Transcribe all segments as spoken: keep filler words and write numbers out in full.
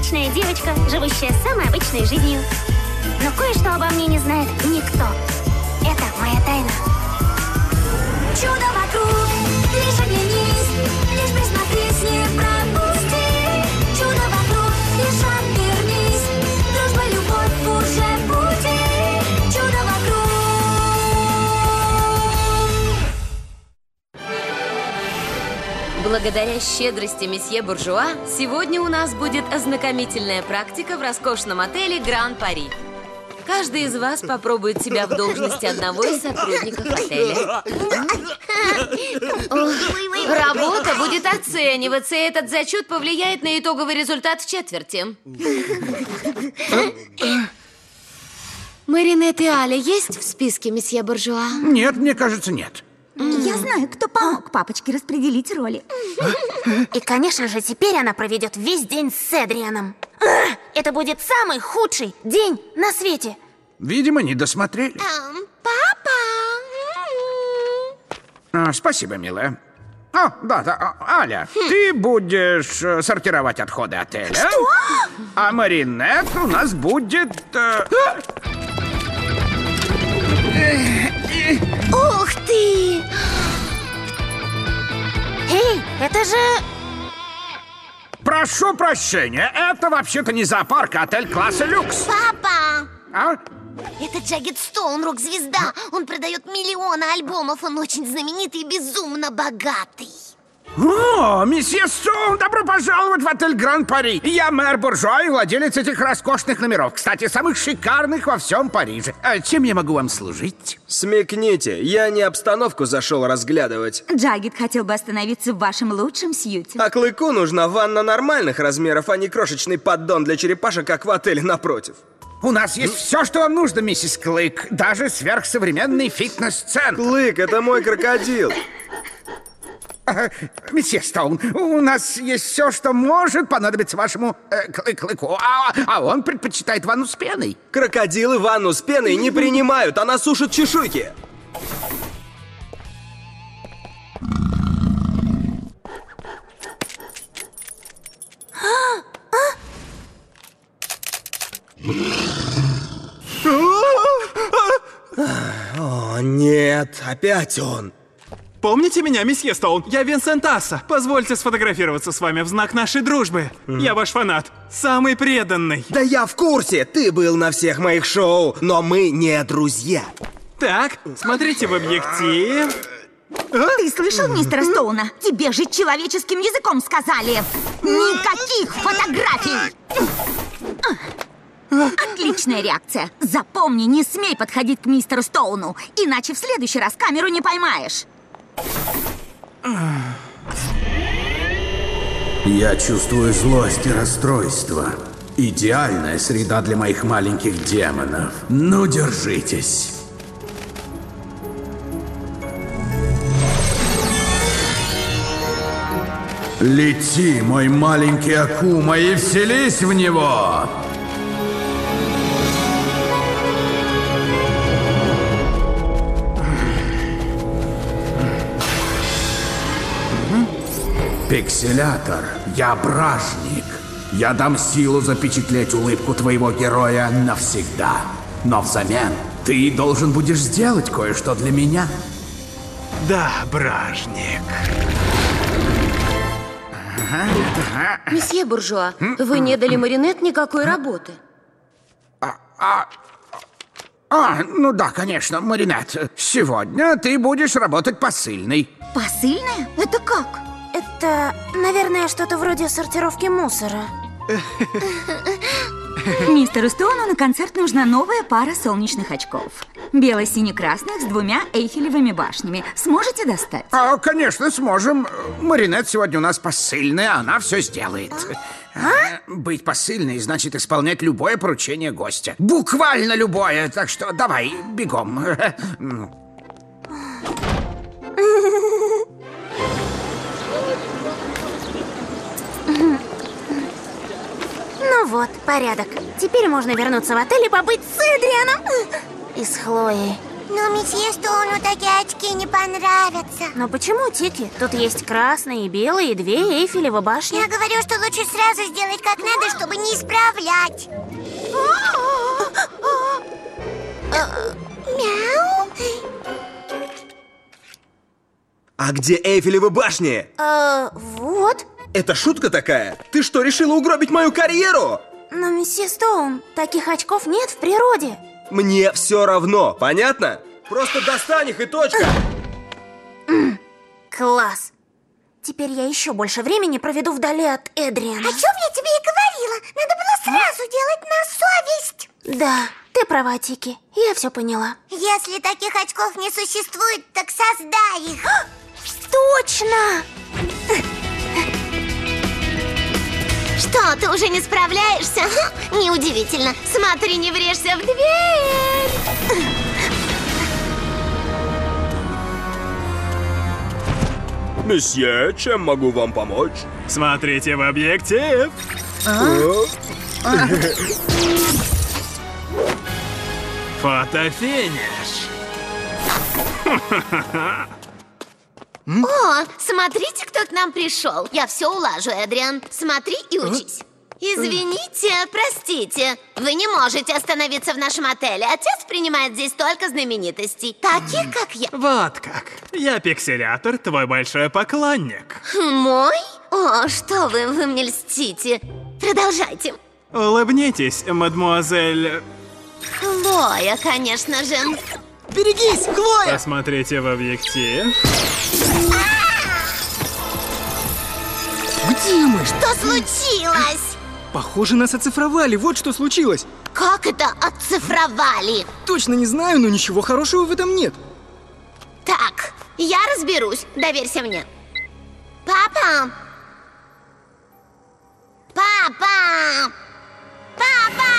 обычная девочка, живущая самой обычной жизнью. Но кое-что обо мне не знает никто. Это моя тайна. Чудо вокруг, лишь оглянись, лишь присмотрись, не пропусти. Чудо вокруг, лишь обернись, дружба, любовь уже в пути. Чудо вокруг. Благодаря щедрости месье Буржуа, сегодня у нас будет ознакомительная практика в роскошном отеле Гран Пари. Каждый из вас попробует себя в должности одного из сотрудников отеля. Работа будет оцениваться, и этот зачет повлияет на итоговый результат четверти. Маринет и Аля есть в списке месье Буржуа? Нет, мне кажется, нет. Я знаю, кто помог папочке распределить роли. И, конечно же, теперь она проведет весь день с Эдрианом. Это будет самый худший день на свете. Видимо, не досмотрели. Эм, папа! А, спасибо, милая. О, да, да, Аля, хм. ты будешь э, сортировать отходы отеля. Что? А Маринет у нас будет... Э... Ух ты! Эй, это же... Прошу прощения, это вообще-то не зоопарк, а отель класса люкс. Папа! А? Это Джаггед Стоун, рок-звезда. Он продает миллионы альбомов, он очень знаменитый и безумно богатый. О, месье Стоун, добро пожаловать в отель Гран Пари. Я мэр Буржуа и владелец этих роскошных номеров. Кстати, самых шикарных во всем Париже. А чем я могу вам служить? Смекните, я не обстановку зашел разглядывать. Джаггед хотел бы остановиться в вашем лучшем сьюте. А Клыку нужна ванна нормальных размеров, а не крошечный поддон для черепашек, как в отеле напротив. У нас есть все, что вам нужно, миссис Клык. Даже сверхсовременный фитнес-центр. Клык, это мой крокодил. Месье Стоун, у нас есть все, что может понадобиться вашему э, Клыку, а, а он предпочитает ванну с пеной. Крокодилы ванну с пеной не принимают, она сушит чешуйки. О, нет, опять он. Помните меня, месье Стоун? Я Винсент Асса. Позвольте сфотографироваться с вами в знак нашей дружбы. Mm. Я ваш фанат. Самый преданный. Да я в курсе. Ты был на всех моих шоу, но мы не друзья. Так, смотрите в объектив. Ты слышал мистера Стоуна? Тебе же человеческим языком сказали. Никаких фотографий. Отличная реакция. Запомни, не смей подходить к мистеру Стоуну, иначе в следующий раз камеру не поймаешь. Я чувствую злость и расстройство. Идеальная среда для моих маленьких демонов. Ну, держитесь. Лети, мой маленький Акума, и вселись в него! Пикселятор, я бражник. Я дам силу запечатлеть улыбку твоего героя навсегда. Но взамен ты должен будешь сделать кое-что для меня. Да, бражник. Месье Буржуа, вы не дали Маринет никакой работы. А, а, а, ну да, конечно, Маринет. Сегодня ты будешь работать посыльной. Посыльная? Это как? Это, наверное, что-то вроде сортировки мусора. Мистеру Стоуну на концерт нужна новая пара солнечных очков. Бело-сине-красных с двумя Эйфелевыми башнями. Сможете достать? А, конечно, сможем. Маринет сегодня у нас посыльная, она все сделает. А? Быть посыльной значит исполнять любое поручение гостя. Буквально любое, так что давай, бегом. Ну вот, порядок. Теперь можно вернуться в отель и побыть с Эдрианом. И с Хлоей. Но месье Стоуну такие очки не понравятся. Но почему, Тики? Тут есть красные и белые, и две Эйфелевы башни. Я говорю, что лучше сразу сделать как надо, чтобы не исправлять. Мяу. А где Эйфелевы башни? А, вот. Это шутка такая? Ты что, решила угробить мою карьеру? Но, месье Стоун, таких очков нет в природе. Мне все равно, понятно? Просто достань их и точка. Класс. Теперь я еще больше времени проведу вдали от Эдриана. О чем я тебе и говорила? Надо было сразу делать на совесть. Да, ты права, Тики. Я все поняла. Если таких очков не существует, так создай их. Точно! Что, ты уже не справляешься? Неудивительно. Смотри, не врежься в дверь. Месье, чем могу вам помочь? Смотрите в объектив. Фотофиниш. О, смотрите, кто к нам пришел. Я все улажу, Эдриан. Смотри и учись. Извините, простите. Вы не можете остановиться в нашем отеле. Отец принимает здесь только знаменитостей, таких, как я. Вот как. Я пикселятор, твой большой поклонник. Мой? О, что вы, вы мне льстите. Продолжайте. Улыбнитесь, мадмуазель. Хлоя, конечно же. Берегись, Хлоя! Посмотрите в объектив. Где мы? Что случилось? Похоже, нас оцифровали, вот что случилось. Как это оцифровали? Точно не знаю, но ничего хорошего в этом нет. Так, я разберусь, доверься мне. Папа! Папа! Папа!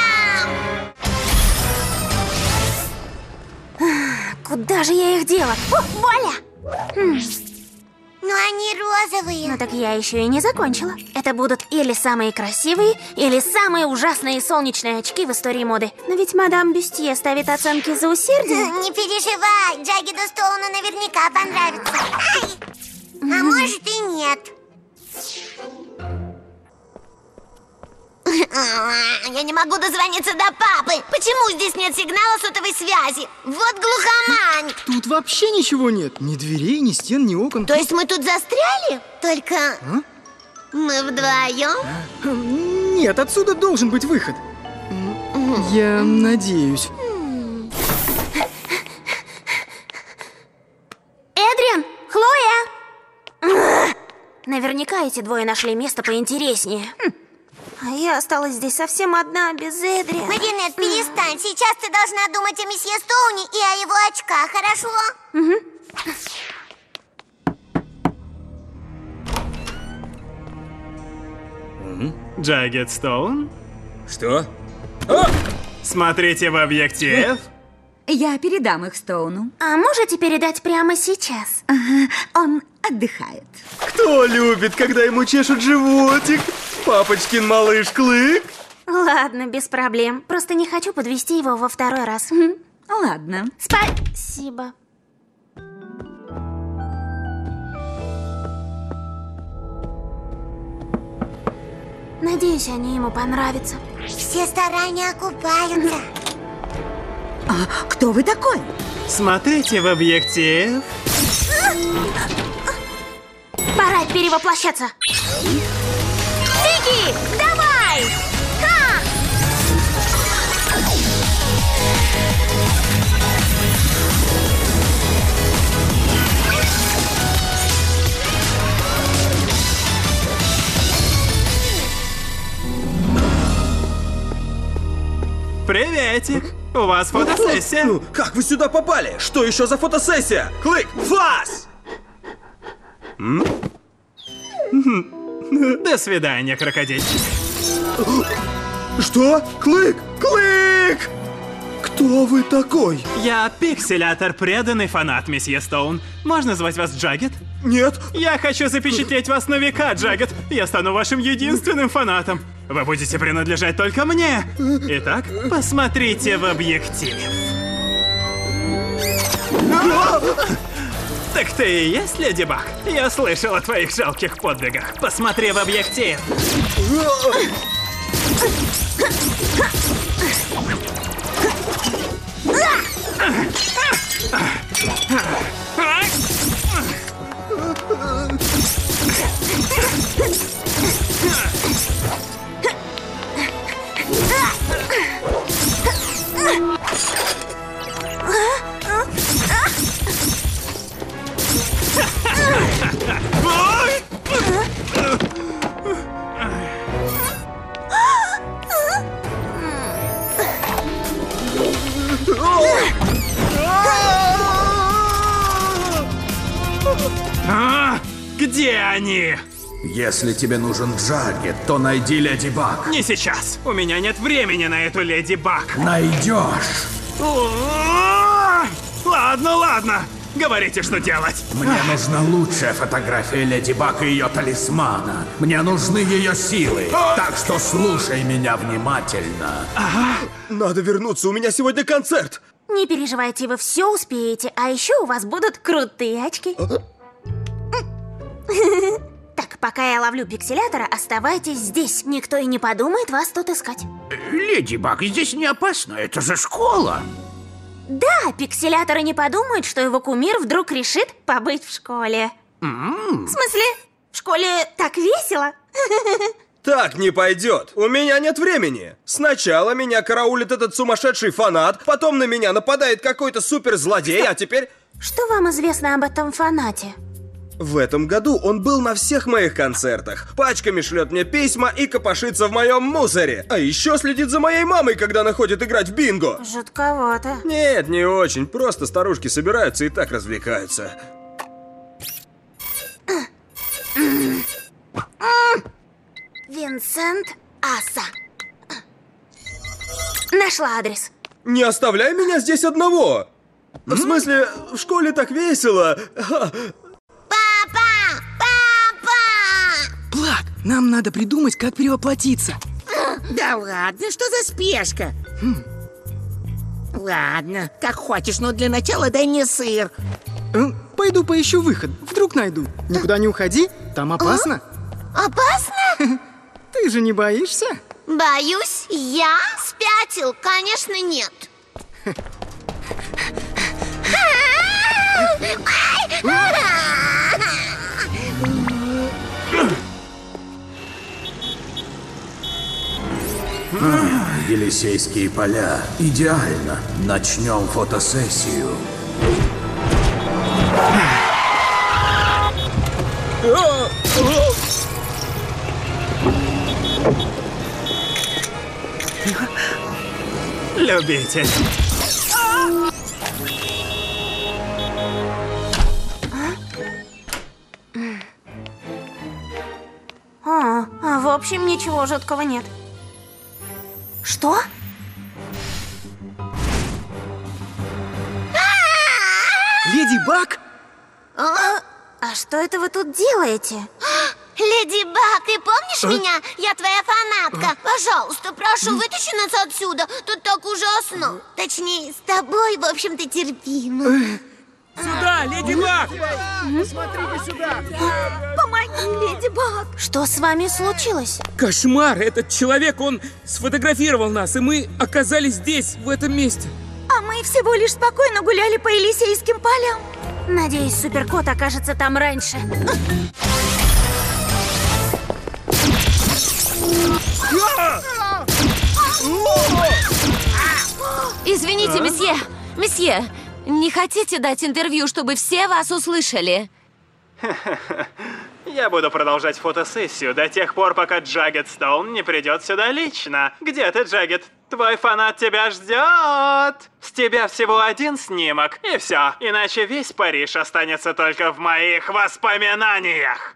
Куда же я их дела? О, Воля! Хм. Но они розовые. Ну так я еще и не закончила. Это будут или самые красивые, или самые ужасные солнечные очки в истории моды. Но ведь мадам Бюстье ставит оценки за усердие. Не переживай, Джаггеду Стоуну наверняка понравится. Ай! А может и нет. Я не могу дозвониться до папы. Почему здесь нет сигнала сотовой связи? Вот глухомань. Тут вообще ничего нет. Ни дверей, ни стен, ни окон. То есть мы тут застряли? Только А? мы вдвоем? Нет, отсюда должен быть выход. Я надеюсь. Эдриан! Хлоя! Наверняка эти двое нашли место поинтереснее. Хм. А я осталась здесь совсем одна, без Эдриана. Маринет, перестань. Сейчас ты должна думать о месье Стоуне и о его очках, хорошо? Угу. Джаггед Стоун. Что? Смотрите в объектив. Я передам их Стоуну. А можете передать прямо сейчас? Ага, он отдыхает. Кто любит, когда ему чешут животик? Папочкин малыш Клык? Ладно, без проблем. Просто не хочу подвести его во второй раз. Ладно. Спасибо. Надеюсь, они ему понравятся. Все старания окупаются. А кто вы такой? Смотрите в объектив. Пора перевоплощаться. Тики, давай! Ха! Приветик. У вас фотосессия. Ну, как вы сюда попали? Что еще за фотосессия? Клык, фас! До свидания, крокодильчик. Что? Клык! Клык! Кто вы такой? Я пикселятор, преданный фанат, месье Стоун. Можно звать вас Джаггед? Нет. Я хочу запечатлеть вас на века, Джаггед. Я стану вашим единственным фанатом. Вы будете принадлежать только мне. Итак, посмотрите в объектив. Так ты и есть Леди Баг? Я слышал о твоих жалких подвигах. Посмотри в объектив. А, где они? Если тебе нужен Джаггет, то найди Леди Баг. Не сейчас. У меня нет времени на эту Леди Баг. Найдешь. О, ладно, ладно. Говорите, что делать. Мне нужна лучшая фотография Леди Баг и ее талисмана. Мне нужны ее силы. Так что слушай меня внимательно. Ага. Надо вернуться, у меня сегодня концерт. Не переживайте, вы все успеете. А еще у вас будут крутые очки. Так, пока я ловлю пикселятора, оставайтесь здесь. Никто и не подумает вас тут искать. Леди Баг, здесь не опасно, это же школа. Да, пикселяторы не подумают, что его кумир вдруг решит побыть в школе. М-м. В смысле, в школе так весело? Так не пойдет. У меня нет времени. Сначала меня караулит этот сумасшедший фанат, потом на меня нападает какой-то суперзлодей, а теперь... Что вам известно об этом фанате? В этом году он был на всех моих концертах. Пачками шлет мне письма и копошится в моем мусоре. А еще следит за моей мамой, когда она ходит играть в бинго. Жутковато. Нет, не очень. Просто старушки собираются и так развлекаются. Винсент Аса. Нашла адрес. Не оставляй меня здесь одного. В смысле, в школе так весело. Папа! Папа! Плак, нам надо придумать, как перевоплотиться. Да ладно, что за спешка? Хм. Ладно, как хочешь, но для начала дай мне сыр. Э, пойду поищу выход, вдруг найду. Никуда не уходи, там опасно. А? Опасно? Ты же не боишься? Боюсь, я спятил, конечно, нет. Елисейские поля. Идеально. Начнем фотосессию. Любитель. А, а в общем, ничего жуткого нет. Что? Леди Баг? А, а что это вы тут делаете? Леди Баг, ты помнишь меня? Я твоя фанатка. Пожалуйста, прошу, вытащи нас отсюда. Тут так ужасно. Точнее, с тобой, в общем-то, терпимо. Сюда, Леди Баг! Смотрите сюда! Помоги, Леди Баг! Что с вами случилось? Кошмар! Этот человек, он сфотографировал нас, и мы оказались здесь, в этом месте. А мы всего лишь спокойно гуляли по Елисейским полям. Надеюсь, Суперкот окажется там раньше. Извините, месье, месье, не хотите дать интервью, чтобы все вас услышали? Я буду продолжать фотосессию до тех пор, пока Джаггет Стоун не придет сюда лично. Где ты, Джаггет? Твой фанат тебя ждет. С тебя всего один снимок, и все. Иначе весь Париж останется только в моих воспоминаниях.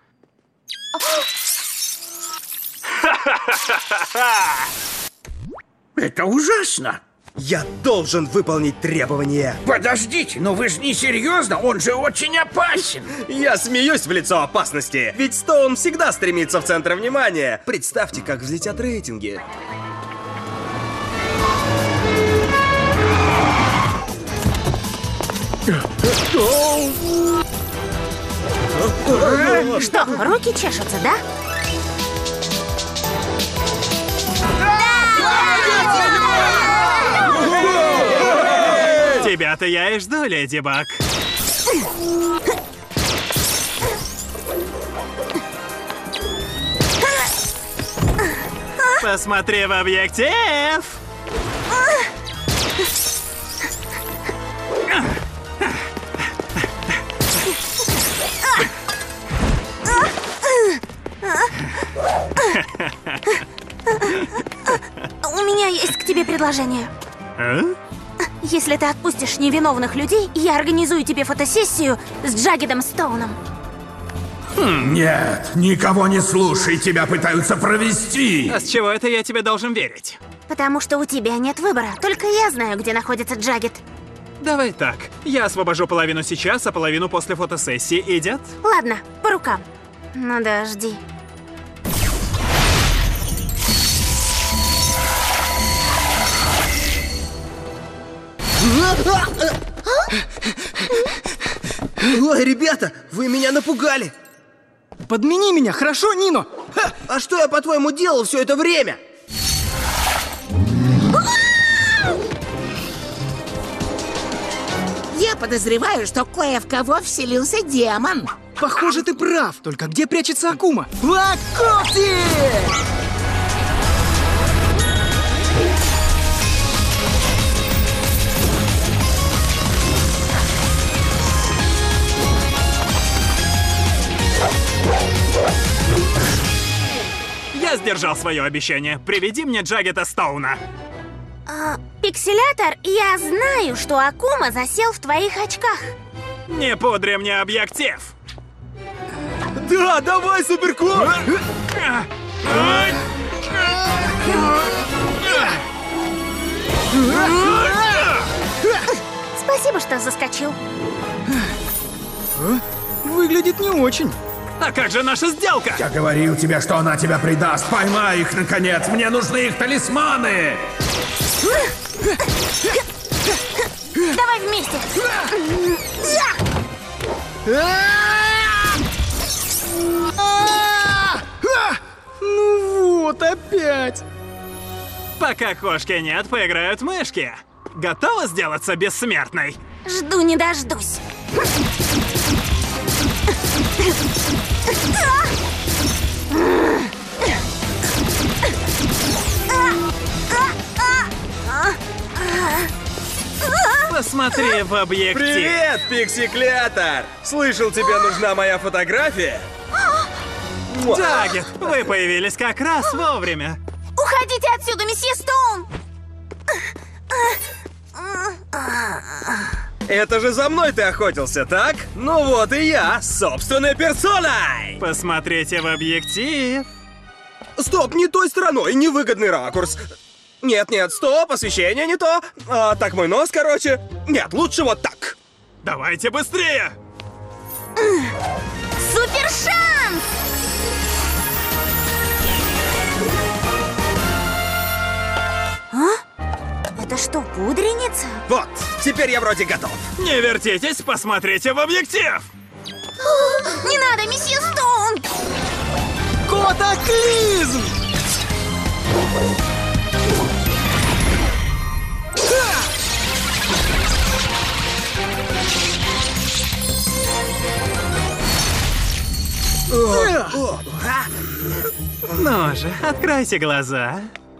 Это ужасно. Я должен выполнить требования. Подождите, но вы же не серьезно, он же очень опасен. Я смеюсь в лицо опасности, ведь Стоун всегда стремится в центр внимания. Представьте, как взлетят рейтинги. Что, руки чешутся, да? Тебя-то я и жду, Леди Баг. Посмотри в объектив! У меня есть к тебе предложение. А? Если ты отпустишь невиновных людей, я организую тебе фотосессию с Джаггедом Стоуном. Нет, никого не слушай, тебя пытаются провести. А с чего это я тебе должен верить? Потому что у тебя нет выбора. Только я знаю, где находится Джаггед. Давай так. Я освобожу половину сейчас, а половину после фотосессии. Идет? Ладно, по рукам. Ну дожди. Ой, ребята, вы меня напугали. Подмени меня, хорошо, Нино? Ха, а что я, по-твоему, делал все это время? Я подозреваю, что кое в кого вселился демон. Похоже, ты прав. Только где прячется Акума? А, когти! Я сдержал свое обещание. Приведи мне Джаггеда Стоуна. А, Пикселятор, я знаю, что Акума засел в твоих очках. Не пудри мне объектив. Да, давай, Суперкот! Спасибо, что заскочил. Выглядит не очень. А как же наша сделка? Я говорил тебе, что она тебя предаст. Поймай их, наконец. Мне нужны их талисманы. Давай вместе. Ну вот опять. Пока кошки нет, поиграют мышки. Готова сделаться бессмертной? Жду не дождусь. Посмотри в объектив. Привет, Пиксиклятор! Слышал, тебе нужна моя фотография? Джаггед, вы появились как раз вовремя. Уходите отсюда, месье Стоун! Это же за мной ты охотился, так? Ну вот и я, собственной персоной! Посмотрите в объектив. Стоп, не той стороной, невыгодный ракурс. Нет-нет, стоп, освещение не то. А, так мой нос, короче. Нет, лучше вот так. Давайте быстрее! Супер шанс! А? Это что, пудреница? Вот, теперь я вроде готов. Не вертитесь, посмотрите в объектив! Не надо, месье Стоун! Котоклизм! Ну же, откройте глаза.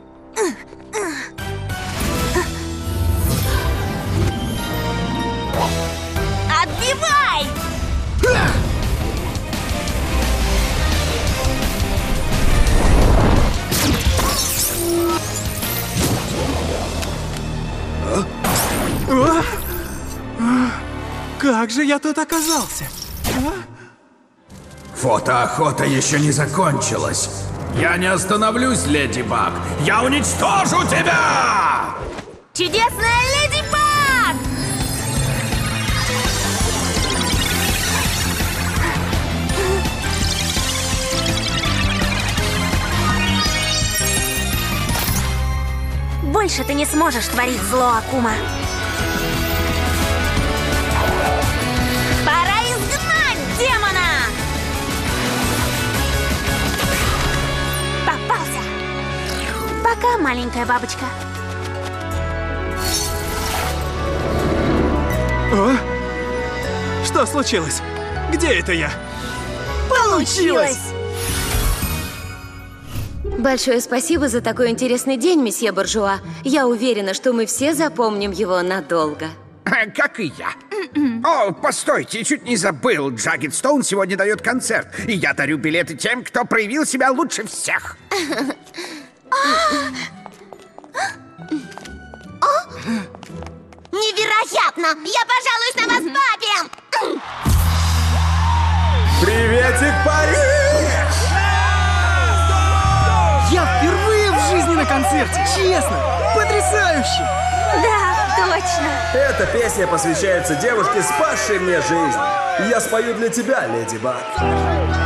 Отбивай! Как же я тут оказался? Фотоохота еще не закончилась. Я не остановлюсь, Леди Баг. Я уничтожу тебя! Чудесная Леди Баг! Больше ты не сможешь творить зло, Акума. Да, маленькая бабочка. О? Что случилось? Где это я? Получилось! Большое спасибо за такой интересный день, месье Буржуа. Я уверена, что мы все запомним его надолго. Как и я. О, постойте, чуть не забыл. Джаггед Стоун сегодня дает концерт. И я дарю билеты тем, кто проявил себя лучше всех. Невероятно! Я пожалуюсь на вас папе! Приветик, Париж! Я впервые в жизни на концерте, честно! Потрясающе! Да, точно! Эта песня посвящается девушке, спасшей мне жизнь. Я спою для тебя, Леди Баг.